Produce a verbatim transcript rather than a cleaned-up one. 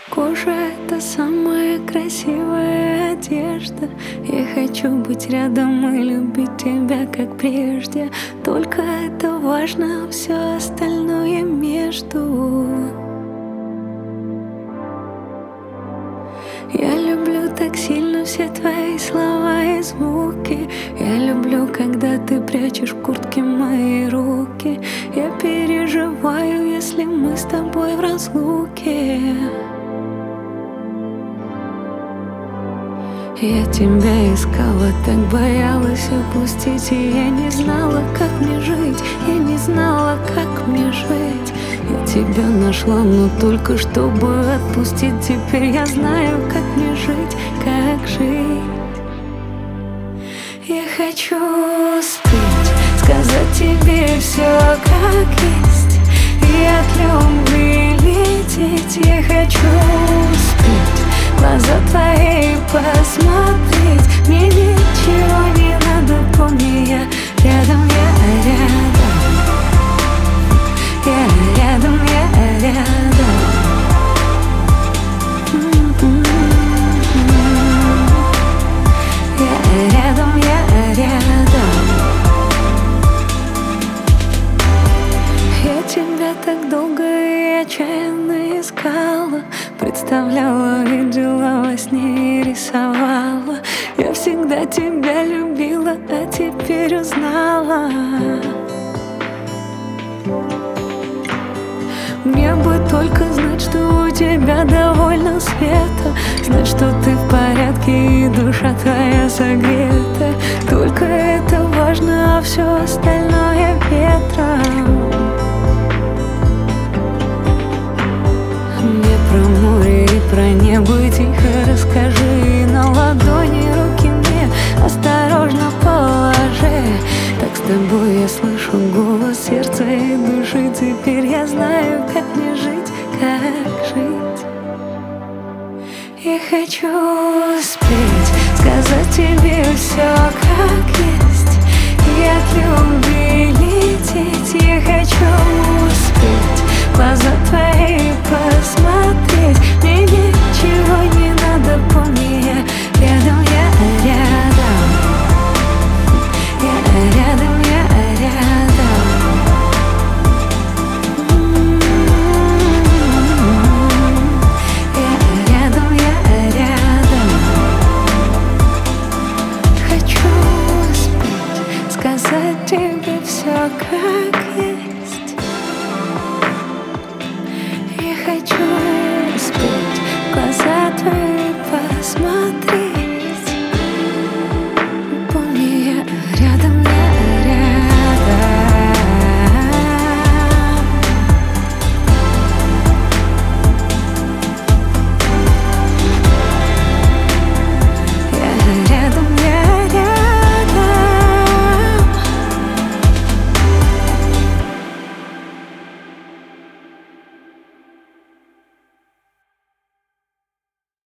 Кожа — это самая красивая одежда. Я хочу быть рядом и любить тебя, как прежде. Только это важно, все остальное между. Я люблю так сильно все твои слова и звуки. Я люблю, когда ты прячешь в куртке мои руки. Я переживаю, если мы с тобой в разлуке. Я тебя искала, так боялась упустить. И я не знала, как мне жить. Я не знала, как мне жить. Я тебя нашла, но только чтобы отпустить. Теперь я знаю, как мне жить, как жить. Я хочу успеть сказать тебе все как есть, и от любви лететь. Я хочу успеть глаза твои посмотреть. Мне ничего не надо, помни, я рядом, я рядом. Я рядом, я рядом. Я рядом, я рядом. Я тебя так долго и отчаянно искала, представляла, видела во сне и рисовала. Я всегда тебя любила, а теперь узнала. Мне бы только знать, что у тебя довольно света, знать, что ты в порядке и душа твоя согрета. Только это важно, а все остальное ветром. Мне про море и про небо тихо расскажи. На ладони руки мне осторожно положи. Так с тобой я слышу голос сердца и души. Теперь я знаю, как мне жить, как жить. Я хочу успеть сказать тебе все как есть, и от любви лететь. Я хочу успеть глаза твои посмотреть. Мне ничего не надо, помни, я рядом, я рядом. Я рядом, я рядом. Я рядом, я рядом. Хочу успеть сказать тебе все как есть. Я хочу